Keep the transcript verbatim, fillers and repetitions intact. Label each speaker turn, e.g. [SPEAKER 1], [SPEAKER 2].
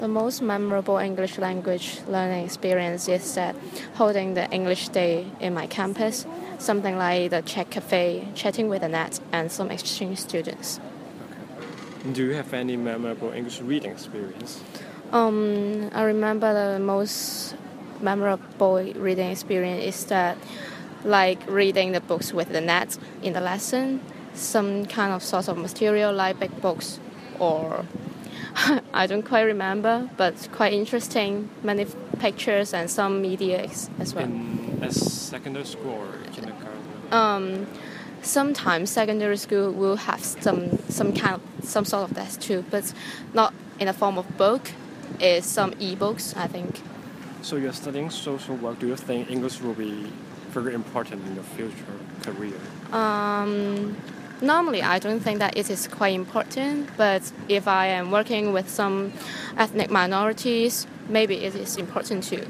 [SPEAKER 1] The most memorable English language learning experience is that holding the English Day in my campus, something like the Czech Cafe, chatting with Annette and some exchange students.
[SPEAKER 2] Okay. Do you have any memorable English reading experience?
[SPEAKER 1] Um, I remember the most memorable reading experience is that, like reading the books with Annette in the lesson, some kind of source of material like big books or I don't quite remember, but quite interesting. Many pictures and some media as well.
[SPEAKER 2] In as secondary school or kindergarten?
[SPEAKER 1] Um, sometimes secondary school will have some some kind of some sort of that too, but not in the form of book. It's some e-books, I think.
[SPEAKER 2] So you're studying social work. Do you think English will be very important in your future career?
[SPEAKER 1] Um. Normally, I don't think that it is quite important, but if I am working with some ethnic minorities, maybe it is important too.